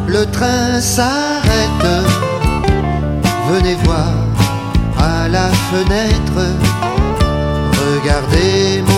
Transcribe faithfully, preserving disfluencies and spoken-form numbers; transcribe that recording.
le train s'arrête. Venez voir à la fenêtre, regardez mon